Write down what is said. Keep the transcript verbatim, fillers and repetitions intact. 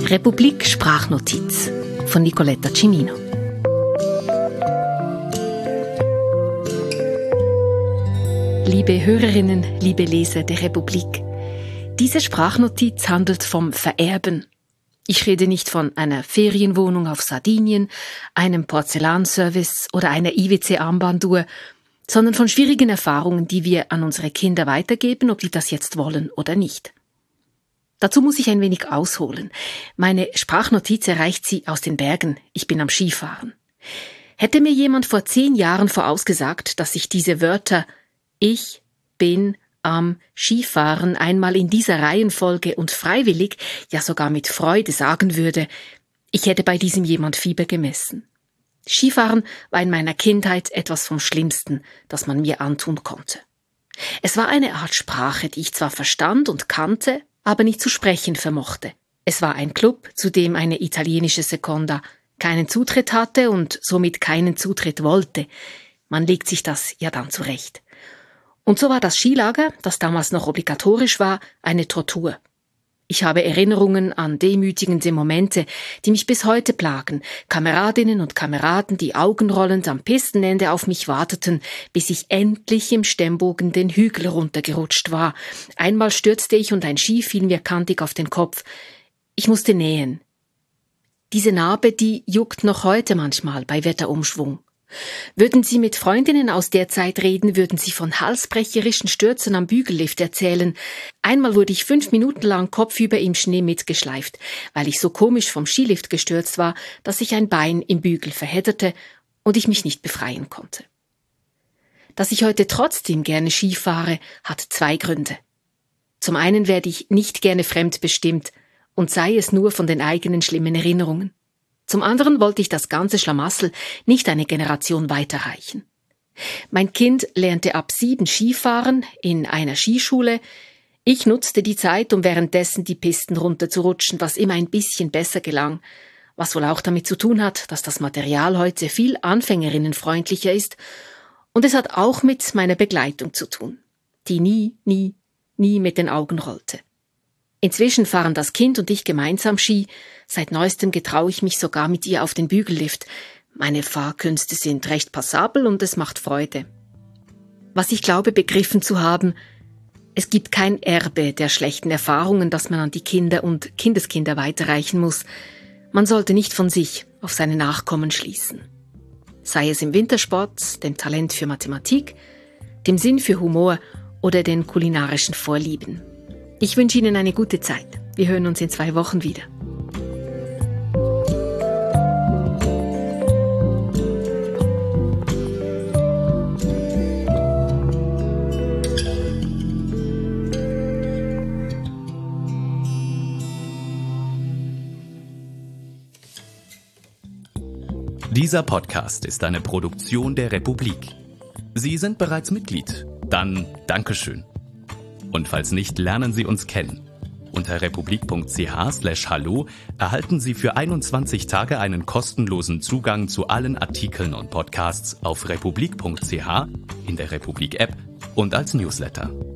Republik Sprachnotiz von Nicoletta Cimino. Liebe Hörerinnen, liebe Leser der Republik, diese Sprachnotiz handelt vom Vererben. Ich rede nicht von einer Ferienwohnung auf Sardinien, einem Porzellanservice oder einer I W C-Armbanduhr, sondern von schwierigen Erfahrungen, die wir an unsere Kinder weitergeben, ob die das jetzt wollen oder nicht. Dazu muss ich ein wenig ausholen. Meine Sprachnotiz erreicht Sie aus den Bergen. Ich bin am Skifahren. Hätte mir jemand vor zehn Jahren vorausgesagt, dass ich diese Wörter Ich bin am Skifahren einmal in dieser Reihenfolge und freiwillig, ja sogar mit Freude sagen würde, ich hätte bei diesem jemand Fieber gemessen. Skifahren war in meiner Kindheit etwas vom Schlimmsten, das man mir antun konnte. Es war eine Art Sprache, die ich zwar verstand und kannte, aber nicht zu sprechen vermochte. Es war ein Club, zu dem eine italienische Seconda keinen Zutritt hatte und somit keinen Zutritt wollte. Man legt sich das ja dann zurecht. Und so war das Skilager, das damals noch obligatorisch war, eine Tortur. Ich habe Erinnerungen an demütigende Momente, die mich bis heute plagen. Kameradinnen und Kameraden, die augenrollend am Pistenende auf mich warteten, bis ich endlich im Stemmbogen den Hügel runtergerutscht war. Einmal stürzte ich und ein Ski fiel mir kantig auf den Kopf. Ich musste nähen. Diese Narbe, die juckt noch heute manchmal bei Wetterumschwung. Würden Sie mit Freundinnen aus der Zeit reden, würden Sie von halsbrecherischen Stürzen am Bügellift erzählen. Einmal wurde ich fünf Minuten lang kopfüber im Schnee mitgeschleift, weil ich so komisch vom Skilift gestürzt war, dass ich ein Bein im Bügel verhedderte und ich mich nicht befreien konnte. Dass ich heute trotzdem gerne Ski fahre, hat zwei Gründe. Zum einen werde ich nicht gerne fremdbestimmt und sei es nur von den eigenen schlimmen Erinnerungen. Zum anderen wollte ich das ganze Schlamassel nicht eine Generation weiterreichen. Mein Kind lernte ab sieben Skifahren in einer Skischule. Ich nutzte die Zeit, um währenddessen die Pisten runterzurutschen, was immer ein bisschen besser gelang, was wohl auch damit zu tun hat, dass das Material heute viel anfängerinnenfreundlicher ist, und es hat auch mit meiner Begleitung zu tun, die nie, nie, nie mit den Augen rollte. Inzwischen fahren das Kind und ich gemeinsam Ski. Seit neuestem getraue ich mich sogar mit ihr auf den Bügellift. Meine Fahrkünste sind recht passabel und es macht Freude. Was ich glaube, begriffen zu haben, es gibt kein Erbe der schlechten Erfahrungen, das man an die Kinder und Kindeskinder weiterreichen muss. Man sollte nicht von sich auf seine Nachkommen schließen. Sei es im Wintersport, dem Talent für Mathematik, dem Sinn für Humor oder den kulinarischen Vorlieben. Ich wünsche Ihnen eine gute Zeit. Wir hören uns in zwei Wochen wieder. Dieser Podcast ist eine Produktion der Republik. Sie sind bereits Mitglied? Dann Dankeschön. Und falls nicht, lernen Sie uns kennen. Unter republik.ch slash hallo erhalten Sie für einundzwanzig Tage einen kostenlosen Zugang zu allen Artikeln und Podcasts auf republik.ch, in der Republik-App und als Newsletter.